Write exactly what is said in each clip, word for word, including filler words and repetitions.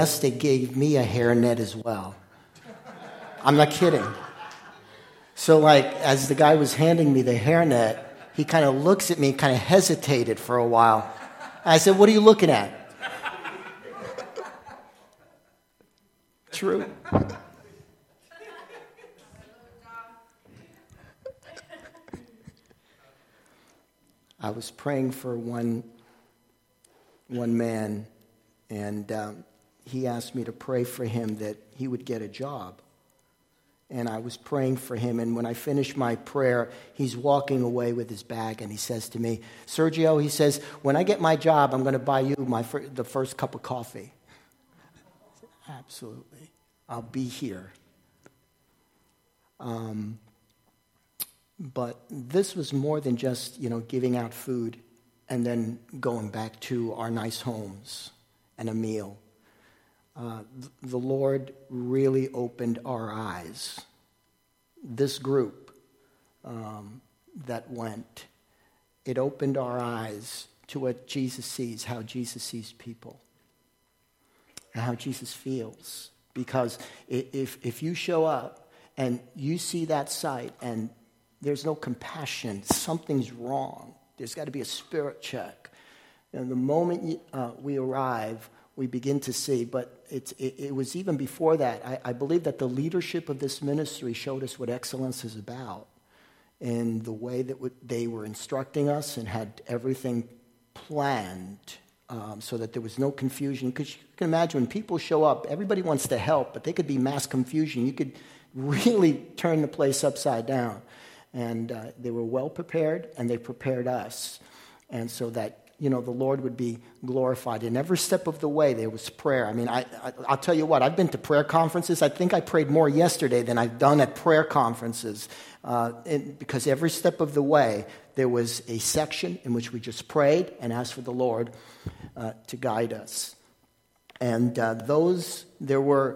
they gave me a hairnet as well. I'm not kidding. So like, as the guy was handing me the hairnet, he kind of looks at me, kind of hesitated for a while. I said, "What are you looking at?" True. I was praying for one, one man, and um, he asked me to pray for him that he would get a job. And I was praying for him, and when I finished my prayer, he's walking away with his bag, and he says to me, "Sergio," he says, "when I get my job, I'm going to buy you my fir- the first cup of coffee." Absolutely. I'll be here. Um, but this was more than just, you know, giving out food and then going back to our nice homes and a meal. Uh, th- the Lord really opened our eyes. This group um, that went, it opened our eyes to what Jesus sees, how Jesus sees people, and how Jesus feels. Because if if you show up and you see that sight and there's no compassion, something's wrong. There's got to be a spirit check. And the moment uh, we arrive, we begin to see. But it's, it, it was even before that. I, I believe that the leadership of this ministry showed us what excellence is about, in the way that w- they were instructing us and had everything planned. Um, so that there was no confusion. Because you can imagine when people show up, everybody wants to help, but they could be mass confusion. You could really turn the place upside down. And uh, they were well prepared, and they prepared us. And so that, you know, the Lord would be glorified. In every step of the way, there was prayer. I mean, I, I, I'll tell you what, I've been to prayer conferences. I think I prayed more yesterday than I've done at prayer conferences. Uh, and because every step of the way, there was a section in which we just prayed and asked for the Lord uh, to guide us. And uh, those, there were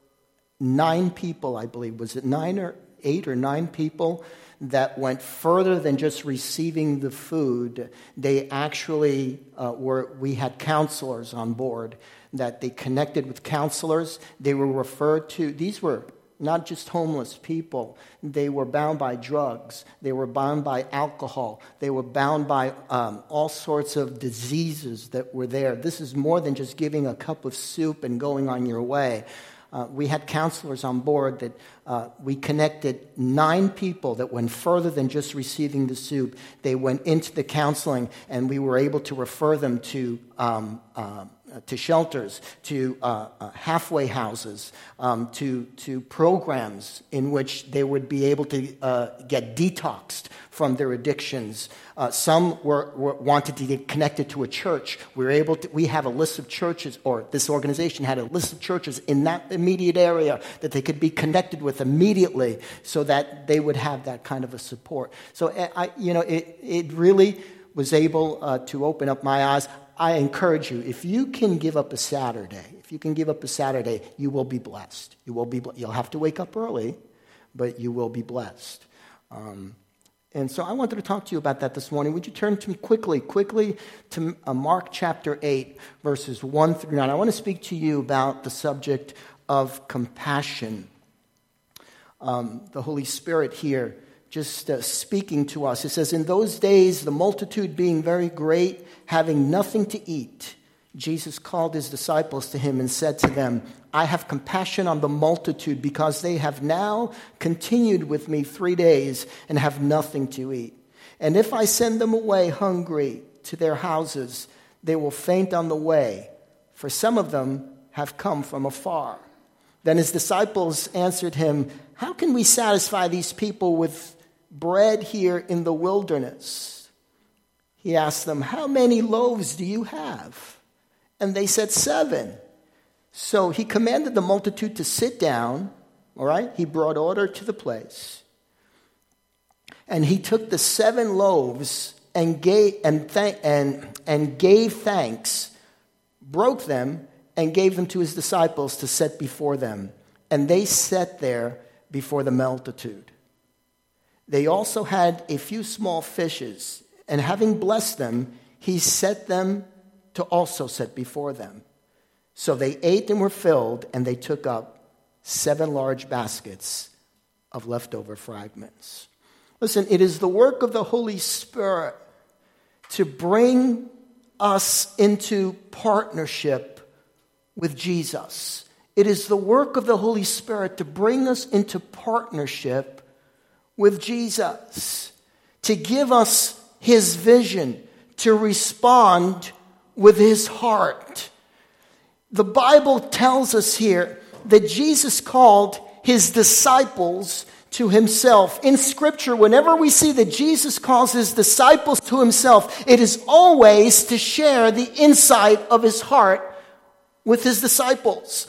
nine people, I believe. Was it nine or eight or nine people that went further than just receiving the food? They actually uh, were, we had counselors on board, that they connected with counselors. They were referred to, these were not just homeless people. They were bound by drugs. They were bound by alcohol. They were bound by um, all sorts of diseases that were there. This is more than just giving a cup of soup and going on your way. Uh, we had counselors on board that uh, we connected nine people that went further than just receiving the soup. They went into the counseling, and we were able to refer them to um, uh, to shelters, to uh, uh, halfway houses, um, to to programs in which they would be able to uh, get detoxed from their addictions. Uh, some were, were wanted to get connected to a church. We were able to. We have a list of churches, or this organization had a list of churches in that immediate area that they could be connected with immediately, so that they would have that kind of a support. So I, you know, it it really was able uh, to open up my eyes. I encourage you, if you can give up a Saturday, if you can give up a Saturday, you will be blessed. You will be. You'll have to wake up early, but you will be blessed. Um, and so I wanted to talk to you about that this morning. Would you turn to me quickly, quickly to uh, Mark chapter eight, verses one through nine. I want to speak to you about the subject of compassion. Um, the Holy Spirit here just uh, speaking to us. It says, "In those days, the multitude being very great, having nothing to eat, Jesus called his disciples to him and said to them, 'I have compassion on the multitude, because they have now continued with me three days and have nothing to eat. And if I send them away hungry to their houses, they will faint on the way, for some of them have come from afar.' Then his disciples answered him, 'How can we satisfy these people with bread here in the wilderness?' He asked them, 'How many loaves do you have?' And they said, 'Seven.' So he commanded the multitude to sit down. All right? He brought order to the place. And he took the seven loaves and gave and th- and and gave thanks, broke them, and gave them to his disciples to set before them. And they sat there before the multitude. They also had a few small fishes, and having blessed them, he set them to also set before them. So they ate and were filled, and they took up seven large baskets of leftover fragments. Listen, it is the work of the Holy Spirit to bring us into partnership with Jesus. It is the work of the Holy Spirit to bring us into partnership with Jesus, to give us his vision, to respond with his heart. The Bible tells us here that Jesus called his disciples to himself. In Scripture, whenever we see that Jesus calls his disciples to himself, it is always to share the insight of his heart with his disciples.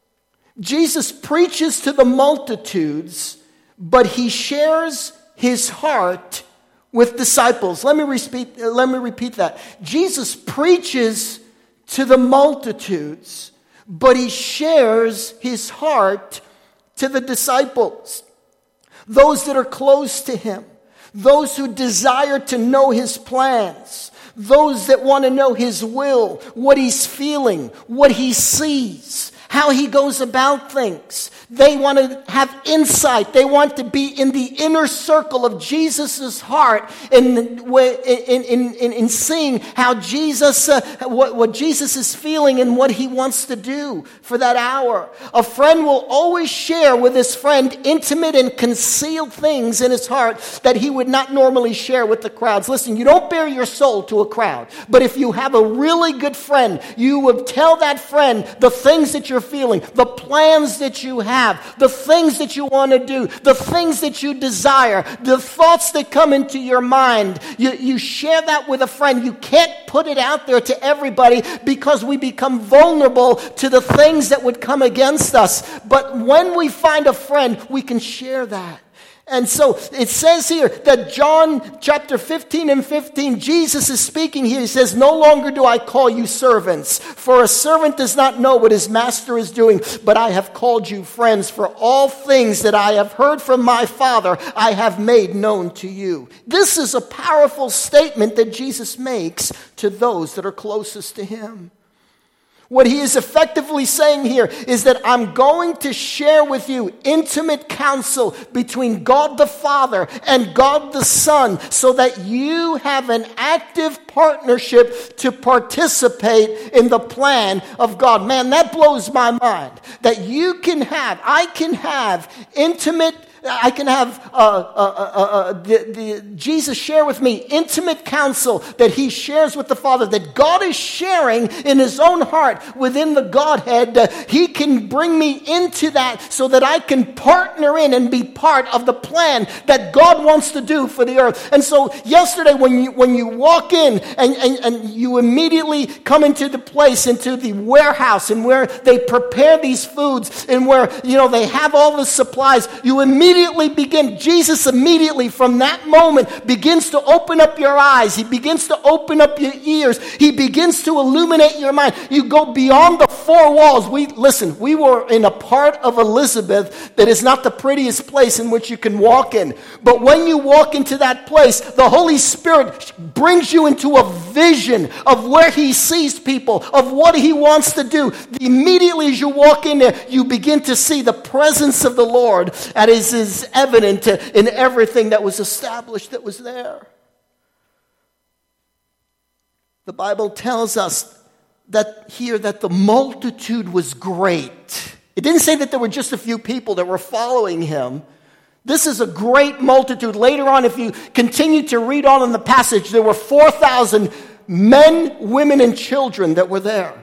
Jesus preaches to the multitudes, but he shares his heart with disciples. Let me repeat, let me repeat that. Jesus preaches to the multitudes, but he shares his heart to the disciples, those that are close to him, those who desire to know his plans, those that want to know his will, what he's feeling, what he sees, how he goes about things. They want to have insight. They want to be in the inner circle of Jesus' heart in, in, in, in, in seeing how Jesus, uh, what, what Jesus is feeling and what he wants to do for that hour. A friend will always share with his friend intimate and concealed things in his heart that he would not normally share with the crowds. Listen, you don't bare your soul to a crowd, but if you have a really good friend, you would tell that friend the things that you're feeling, the plans that you have, the things that you want to do, the things that you desire, the thoughts that come into your mind. You, you share that with a friend. You can't put it out there to everybody because we become vulnerable to the things that would come against us. But when we find a friend, we can share that. And so it says here that John chapter fifteen and fifteen, Jesus is speaking here. He says, "No longer do I call you servants, for a servant does not know what his master is doing, but I have called you friends, for all things that I have heard from my Father I have made known to you." This is a powerful statement that Jesus makes to those that are closest to him. What he is effectively saying here is that I'm going to share with you intimate counsel between God the Father and God the Son so that you have an active partnership to participate in the plan of God. Man, that blows my mind. That you can have, I can have intimate I can have uh, uh, uh, uh, the, the, Jesus share with me intimate counsel that he shares with the Father, that God is sharing in his own heart within the Godhead. Uh, he can bring me into that so that I can partner in and be part of the plan that God wants to do for the earth. And so yesterday when you when you walk in and, and, and you immediately come into the place, into the warehouse and where they prepare these foods and where, you know, they have all the supplies, you immediately Immediately begin, Jesus immediately from that moment begins to open up your eyes. He begins to open up your ears. He begins to illuminate your mind. You go beyond the four walls. We listen, we were in a part of Elizabeth that is not the prettiest place in which you can walk in. But when you walk into that place, the Holy Spirit brings you into a vision of where he sees people, of what he wants to do. Immediately as you walk in there, you begin to see the presence of the Lord that is is evident in everything that was established that was there. The Bible tells us that here that the multitude was great. It didn't say that there were just a few people that were following him. This is a great multitude. Later on, if you continue to read on in the passage, there were four thousand men, women, and children that were there.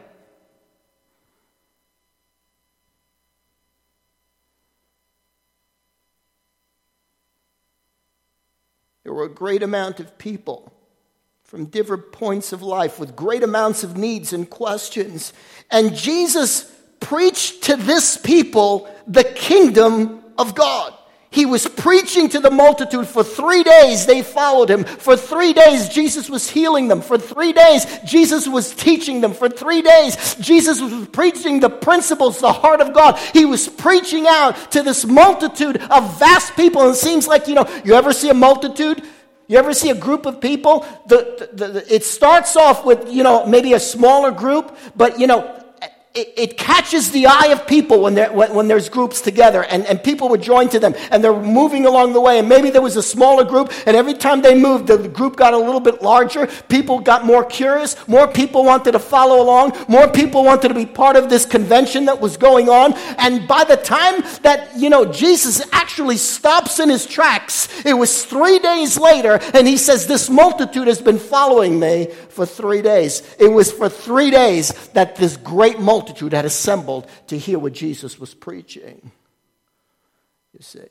There were a great amount of people from different points of life with great amounts of needs and questions. And Jesus preached to this people the kingdom of God. He was preaching to the multitude. For three days they followed him. For three days Jesus was healing them. For three days Jesus was teaching them. For three days Jesus was preaching the principles, the heart of God. He was preaching out to this multitude of vast people. And it seems like, you know, you ever see a multitude? You ever see a group of people? The, the, the, it starts off with, you know, maybe a smaller group. But, you know, it, it catches the eye of people when, when, when there's groups together, and, and people would join to them, and they're moving along the way, and maybe there was a smaller group, and every time they moved, the group got a little bit larger. People got more curious. More people wanted to follow along. More people wanted to be part of this convention that was going on. And by the time that, you know, Jesus actually stops in his tracks, it was three days later, and he says, this multitude has been following me for three days. It was for three days that this great multitude had assembled to hear what Jesus was preaching. You see.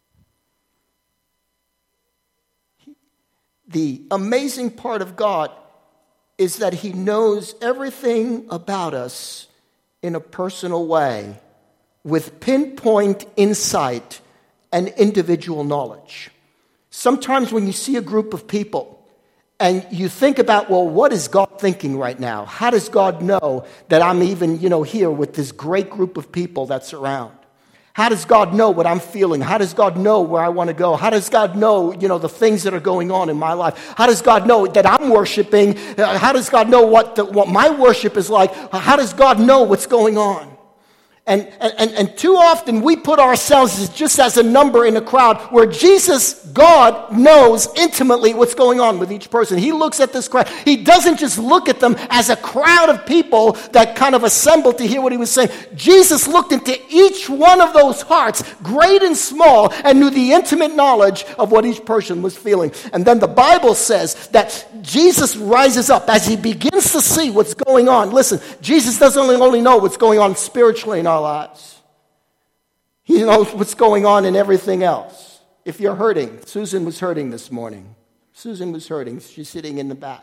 The amazing part of God is that he knows everything about us in a personal way, with pinpoint insight and individual knowledge. Sometimes when you see a group of people and you think about, well, what is God thinking right now? How does God know that I'm even, you know, here with this great group of people that's around? How does God know what I'm feeling? How does God know where I want to go? How does God know, you know, the things that are going on in my life? How does God know that I'm worshiping? How does God know what the, what my worship is like? How does God know what's going on? And, and, and too often we put ourselves as just as a number in a crowd, where Jesus, God, knows intimately what's going on with each person. He looks at this crowd. He doesn't just look at them as a crowd of people that kind of assembled to hear what he was saying. Jesus looked into each one of those hearts, great and small, and knew the intimate knowledge of what each person was feeling. And then the Bible says that Jesus rises up as he begins to see what's going on. Listen, Jesus doesn't only, only know what's going on spiritually in our lives. He knows what's going on in everything else. If you're hurting, Susan was hurting this morning. Susan was hurting. She's sitting in the back.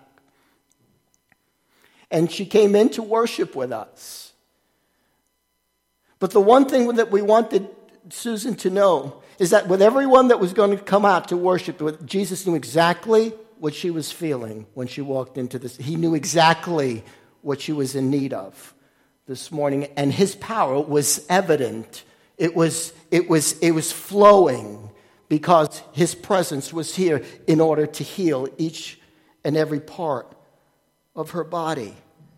And she came in to worship with us. But the one thing that we wanted Susan to know is that with everyone that was going to come out to worship with, Jesus knew exactly what she was feeling when she walked into this. He knew exactly what she was in need of this morning, and his power was evident. It was, it was, it was flowing because his presence was here in order to heal each and every part of her body.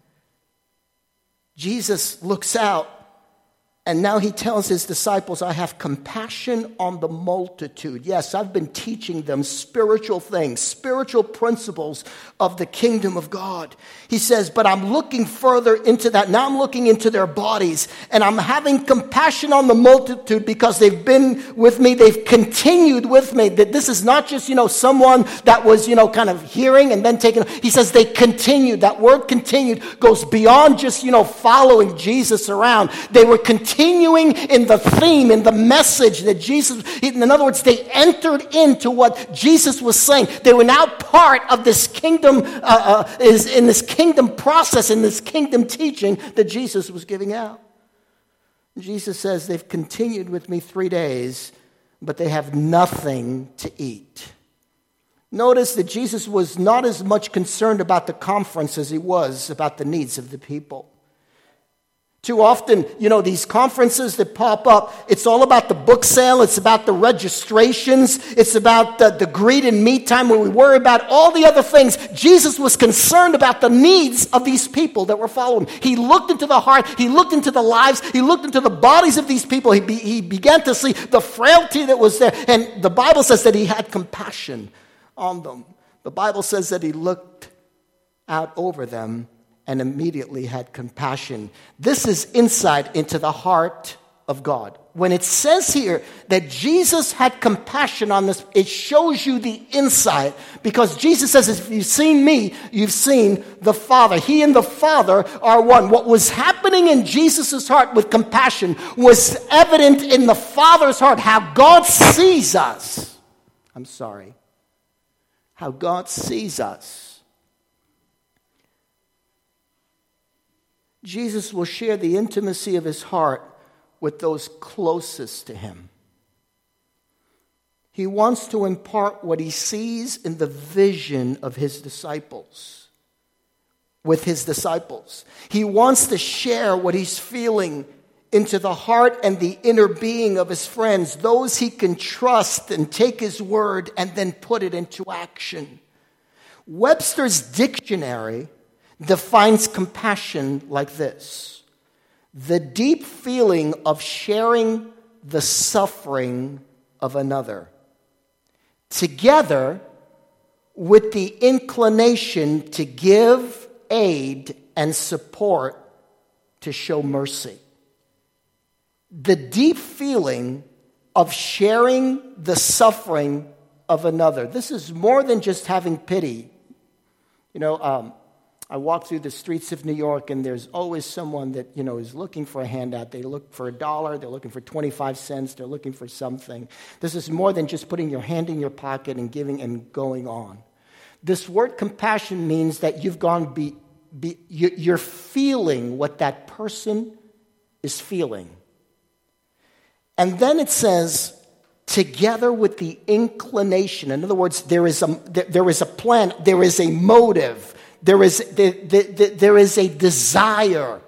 Jesus looks out, and now he tells his disciples, I have compassion on the multitude. Yes, I've been teaching them spiritual things, spiritual principles of the kingdom of God. He says, but I'm looking further into that. Now I'm looking into their bodies, and I'm having compassion on the multitude because they've been with me. They've continued with me. That this is not just, you know, someone that was, you know, kind of hearing and then taking. He says they continued. That word continued goes beyond just, you know, following Jesus around. They were continuing. Continuing in the theme, in the message that Jesus, in other words, they entered into what Jesus was saying. They were now part of this kingdom, uh, uh, is in this kingdom process, in this kingdom teaching that Jesus was giving out. Jesus says they've continued with me three days, but they have nothing to eat. Notice that Jesus was not as much concerned about the conference as he was about the needs of the people. Too often, you know, these conferences that pop up, it's all about the book sale, it's about the registrations, it's about the, the greet and meet time where we worry about all the other things. Jesus was concerned about the needs of these people that were following. He looked into the heart, he looked into the lives, he looked into the bodies of these people. He, be, he began to see the frailty that was there. And the Bible says that he had compassion on them. The Bible says that he looked out over them and immediately had compassion. This is insight into the heart of God. When it says here that Jesus had compassion on this, it shows you the insight. Because Jesus says, if you've seen me, you've seen the Father. He and the Father are one. What was happening in Jesus' heart with compassion was evident in the Father's heart. How God sees us. I'm sorry. How God sees us. Jesus will share the intimacy of his heart with those closest to him. He wants to impart what he sees in the vision of his disciples, with his disciples. He wants to share what he's feeling into the heart and the inner being of his friends, those he can trust and take his word and then put it into action. Webster's dictionary defines compassion like this: the deep feeling of sharing the suffering of another, together with the inclination to give aid and support to show mercy. The deep feeling of sharing the suffering of another. This is more than just having pity. You know, um, I walk through the streets of New York, and there's always someone that, you know, is looking for a handout. They look for a dollar. They're looking for twenty-five cents. They're looking for something. This is more than just putting your hand in your pocket and giving and going on. This word compassion means that you've gone be, be you, you're feeling what that person is feeling. And then it says, together with the inclination. In other words, there is a, there, there is a plan, there is a motive, there is, there, there, there is a desire.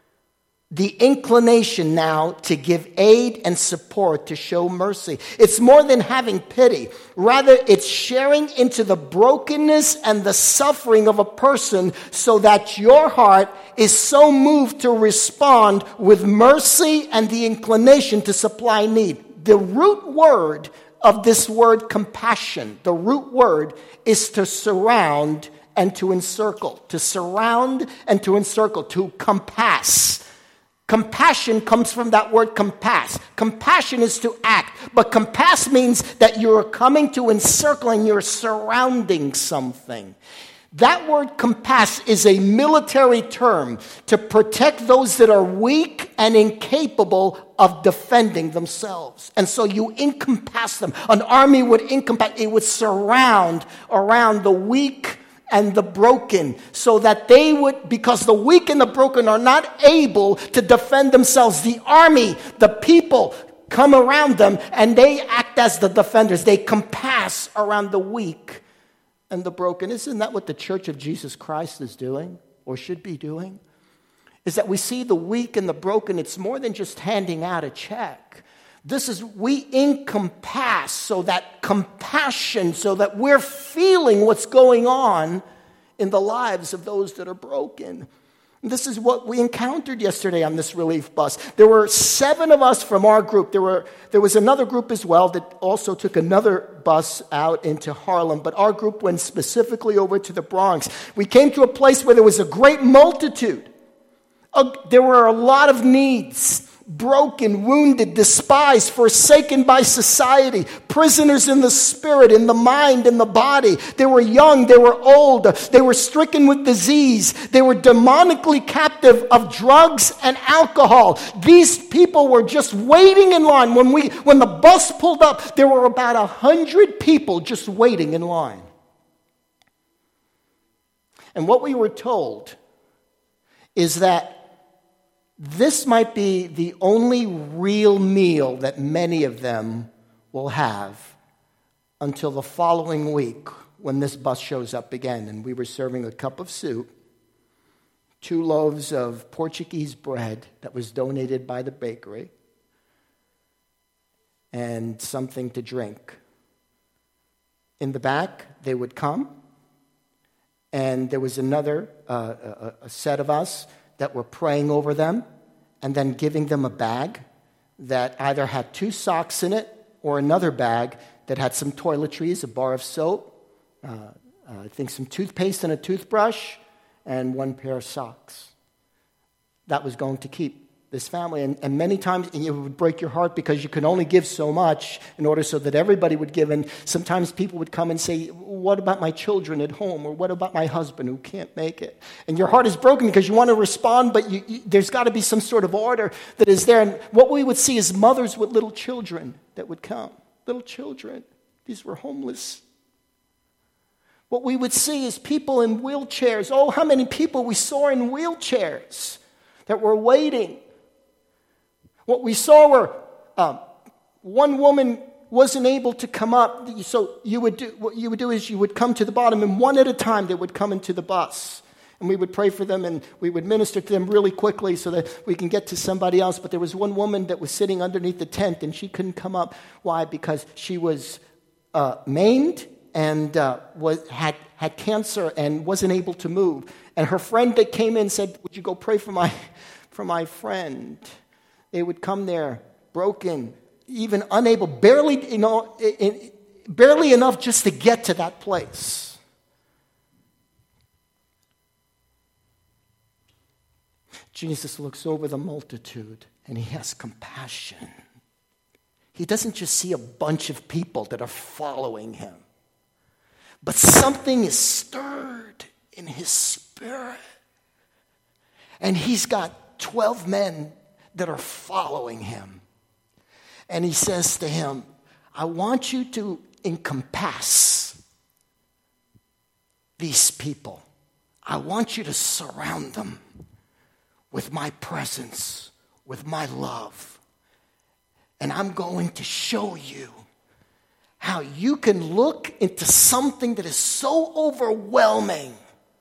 The inclination now to give aid and support, to show mercy. It's more than having pity. Rather, it's sharing into the brokenness and the suffering of a person so that your heart is so moved to respond with mercy and the inclination to supply need. The root word of this word compassion, the root word is to surround and to encircle. To surround and to encircle, to compass. Compassion comes from that word compass. Compassion is to act, but compass means that you're coming to encircle and you're surrounding something. That word compass is a military term to protect those that are weak and incapable of defending themselves. And so you encompass them. An army would encompass, it would surround around the weak and the broken, so that they would, because the weak and the broken are not able to defend themselves. The army, the people come around them and they act as the defenders. They compass around the weak and the broken. Isn't that what the Church of Jesus Christ is doing, or should be doing? Is that we see the weak and the broken. It's more than just handing out a check. This is, we encompass, so that compassion, so that we're feeling what's going on in the lives of those that are broken. And this is what we encountered yesterday on this relief bus. There were seven of us from our group. There were there was another group as well that also took another bus out into Harlem, but our group went specifically over to the Bronx. We came to a place where there was a great multitude. Uh, there were a lot of needs. Broken, wounded, despised, forsaken by society, prisoners in the spirit, in the mind, in the body. They were young, they were old, they were stricken with disease, they were demonically captive of drugs and alcohol. These people were just waiting in line. When we, when the bus pulled up, there were about a hundred people just waiting in line. And what we were told is that this might be the only real meal that many of them will have until the following week when this bus shows up again. And we were serving a cup of soup, two loaves of Portuguese bread that was donated by the bakery, and something to drink. In the back, they would come, and there was another uh, a, a set of us that were praying over them and then giving them a bag that either had two socks in it or another bag that had some toiletries, a bar of soap, uh, uh, I think some toothpaste and a toothbrush, and one pair of socks. That was going to keep this family. And, and many times it would break your heart because you could only give so much in order so that everybody would give. And sometimes people would come and say, what about my children at home? Or what about my husband who can't make it? And your heart is broken because you want to respond, but you, you, there's got to be some sort of order that is there. And what we would see is mothers with little children that would come. Little children. These were homeless. What we would see is people in wheelchairs. Oh, how many people we saw in wheelchairs that were waiting. What we saw were um, one woman wasn't able to come up, so you would do what you would do is you would come to the bottom, and one at a time they would come into the bus, and we would pray for them, and we would minister to them really quickly so that we can get to somebody else. But there was one woman that was sitting underneath the tent, and she couldn't come up. Why? Because she was uh, maimed and uh, was had had cancer and wasn't able to move. And her friend that came in said, "Would you go pray for my?" for my friend. They would come there broken, even unable, barely, you know, in, barely enough just to get to that place. Jesus looks over the multitude and he has compassion. He doesn't just see a bunch of people that are following him, but something is stirred in his spirit. And he's got twelve men that are following him. And he says to him, I want you to encompass these people. I want you to surround them with my presence, with my love. And I'm going to show you how you can look into something that is so overwhelming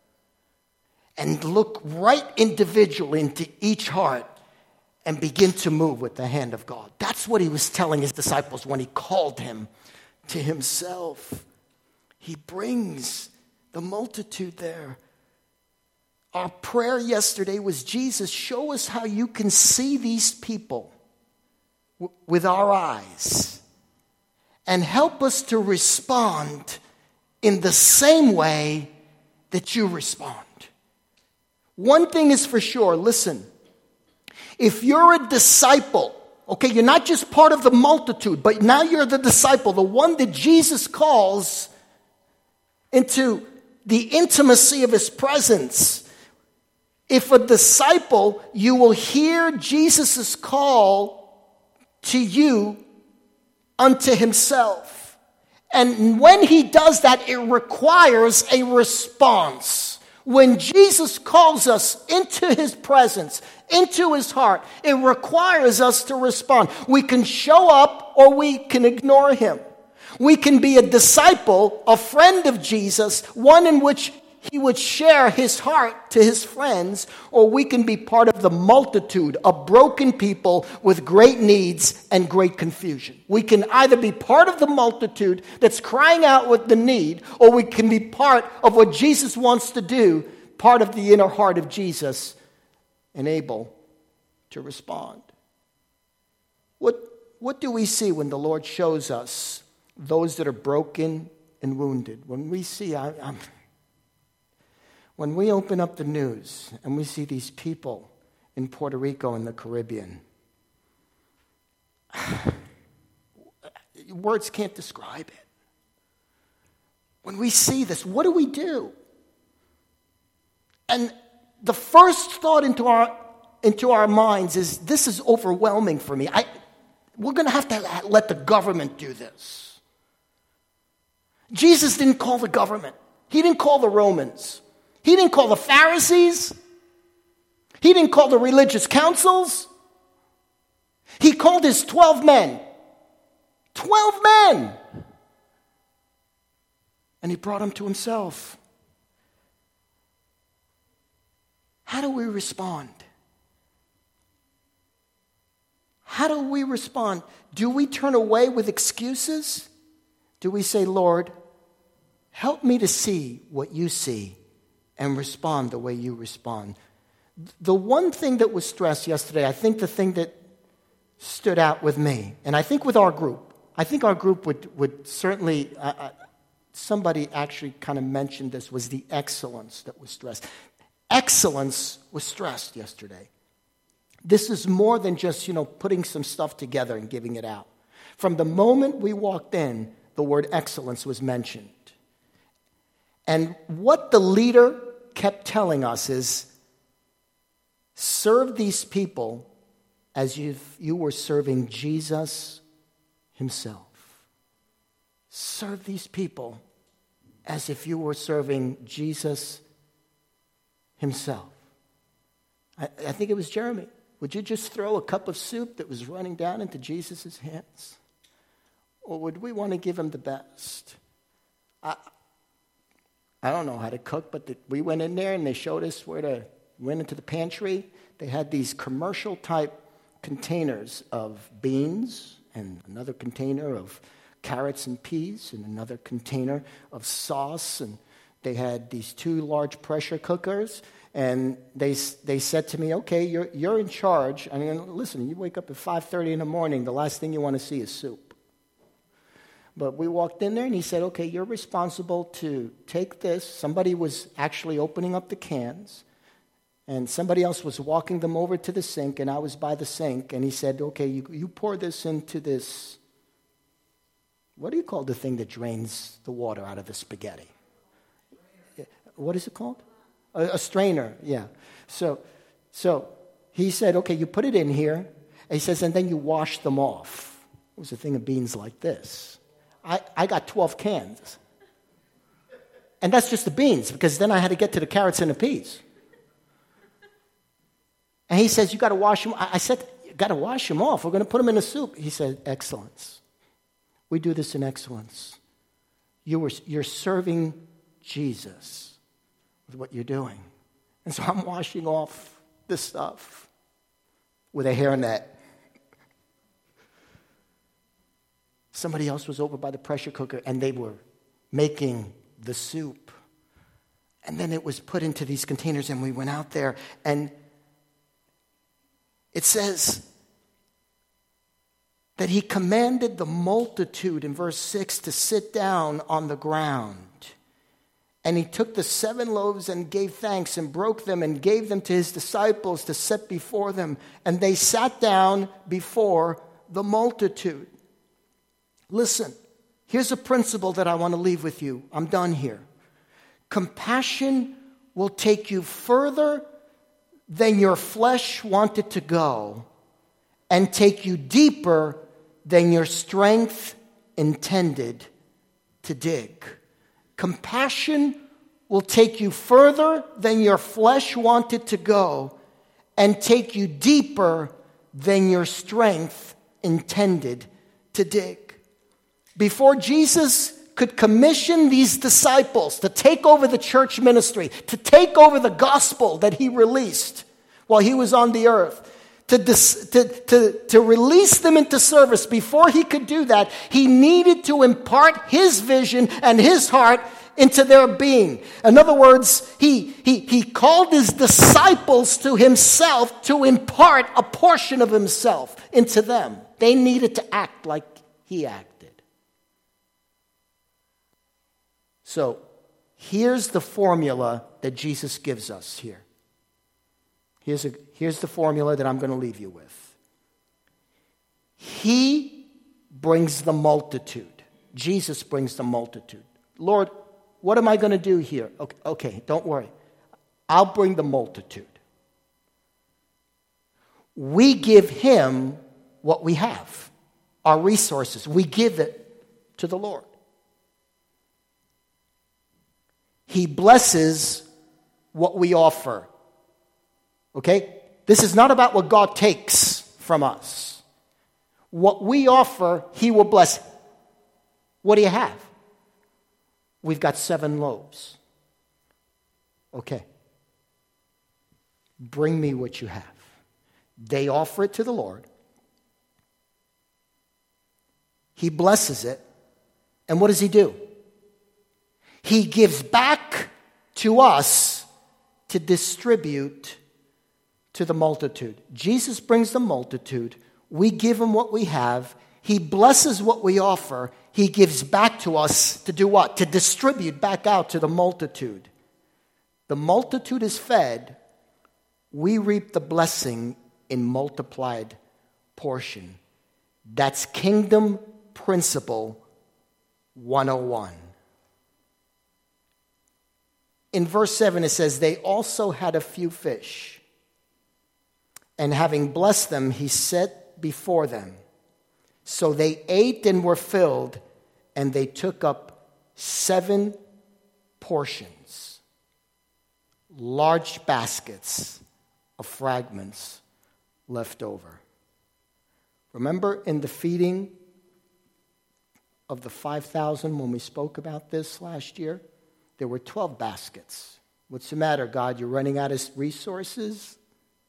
and look right individually into each heart and begin to move with the hand of God. That's what he was telling his disciples when he called him to himself. He brings the multitude there. Our prayer yesterday was, Jesus, show us how you can see these people w- with our eyes and help us to respond in the same way that you respond. One thing is for sure, listen, if you're a disciple, okay, you're not just part of the multitude, but now you're the disciple, the one that Jesus calls into the intimacy of his presence. If a disciple, you will hear Jesus' call to you unto himself. And when he does that, it requires a response. When Jesus calls us into his presence, into his heart, it requires us to respond. We can show up or we can ignore him. We can be a disciple, a friend of Jesus, one in which he would share his heart to his friends, or we can be part of the multitude of broken people with great needs and great confusion. We can either be part of the multitude that's crying out with the need, or we can be part of what Jesus wants to do, part of the inner heart of Jesus, and able to respond. What, what do we see when the Lord shows us those that are broken and wounded? When we see, I, I'm... When we open up the news and we see these people in Puerto Rico and the Caribbean, words can't describe it. When we see this, what do we do? And the first thought into our into our minds is, this is overwhelming for me. I, we're going to have to let the government do this. Jesus didn't call the government. He didn't call the Romans. He didn't call the Pharisees. He didn't call the religious councils. He called his twelve men. Twelve men. And he brought them to himself. How do we respond? How do we respond? Do we turn away with excuses? Do we say, Lord, help me to see what you see and respond the way you respond? The one thing that was stressed yesterday, I think the thing that stood out with me, and I think with our group, I think our group would, would certainly, uh, uh, somebody actually kind of mentioned this, was the excellence that was stressed. Excellence was stressed yesterday. This is more than just, you know, putting some stuff together and giving it out. From the moment we walked in, the word excellence was mentioned. And what the leader kept telling us is, serve these people as if you were serving Jesus himself. Serve these people as if you were serving Jesus himself. I, I think it was Jeremy. Would you just throw a cup of soup that was running down into Jesus' hands? Or would we want to give him the best? I, I don't know how to cook, but the, we went in there and they showed us where to, went into the pantry. They had these commercial type containers of beans and another container of carrots and peas and another container of sauce. And They had these two large pressure cookers, and they they said to me, okay, you're you're in charge. I mean, listen, you wake up at five thirty in the morning, the last thing you want to see is soup. But we walked in there, and he said, okay, you're responsible to take this. Somebody was actually opening up the cans, and somebody else was walking them over to the sink, and I was by the sink, and he said, okay, you, you pour this into this, what do you call the thing that drains the water out of the spaghetti? What is it called? A, a strainer, yeah. So, so he said, okay, you put it in here. And he says, and then you wash them off. It was a thing of beans like this. I, I got twelve cans. And that's just the beans, because then I had to get to the carrots and the peas. And he says, you got to wash them. I, I said, you got to wash them off. We're going to put them in the soup. He said, excellence. We do this in excellence. You were, you're serving Jesus with what you're doing. And so I'm washing off this stuff with a hairnet. Somebody else was over by the pressure cooker, and they were making the soup. And then it was put into these containers, and we went out there, and it says that he commanded the multitude in verse six to sit down on the ground. And he took the seven loaves and gave thanks and broke them and gave them to his disciples to set before them. And they sat down before the multitude. Listen, here's a principle that I want to leave with you. I'm done here. Compassion will take you further than your flesh wanted to go and take you deeper than your strength intended to dig. Compassion will take you further than your flesh wanted to go and take you deeper than your strength intended to dig. Before Jesus could commission these disciples to take over the church ministry, to take over the gospel that he released while he was on the earth, to, dis, to, to, to release them into service, before he could do that, he needed to impart his vision and his heart into their being. In other words, he, he, he called his disciples to himself to impart a portion of himself into them. They needed to act like he acted. So here's the formula that Jesus gives us here. Here's, a, here's the formula that I'm going to leave you with. He brings the multitude. Jesus brings the multitude. Lord, what am I going to do here? Okay, okay, don't worry. I'll bring the multitude. We give him what we have, our resources. We give it to the Lord. He blesses what we offer. Okay? This is not about what God takes from us. What we offer, he will bless. What do you have? We've got seven loaves. Okay. Bring me what you have. They offer it to the Lord. He blesses it. And what does he do? He gives back to us to distribute to the multitude. Jesus brings the multitude. We give him what we have. He blesses what we offer. He gives back to us to do what? To distribute back out to the multitude. The multitude is fed. We reap the blessing in multiplied portion. That's kingdom principle one oh one. In verse seven it says, they also had a few fish. And having blessed them, he set before them. So they ate and were filled, and they took up seven portions, large baskets of fragments left over. Remember in the feeding of the five thousand when we spoke about this last year? There were twelve baskets. What's the matter, God? You're running out of resources?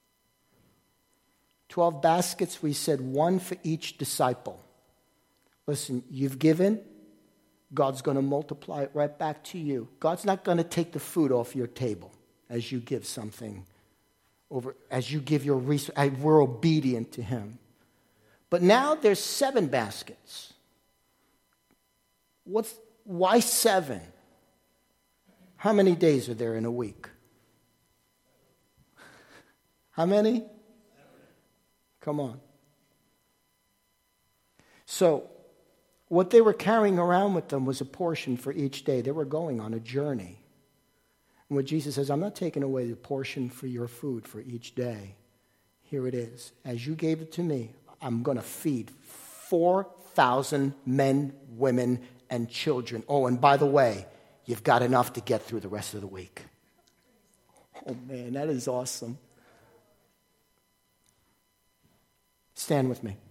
Twelve baskets, we said one for each disciple. Listen, you've given, God's going to multiply it right back to you. God's not going to take the food off your table as you give something over, as you give your resource. We're obedient to him. But now there's seven baskets. What's, why seven? How many days are there in a week? How many? Come on. So, what they were carrying around with them was a portion for each day. They were going on a journey. And what Jesus says, I'm not taking away the portion for your food for each day. Here it is. As you gave it to me, I'm going to feed four thousand men, women, and children. Oh, and by the way, you've got enough to get through the rest of the week. Oh, man, that is awesome. Stand with me.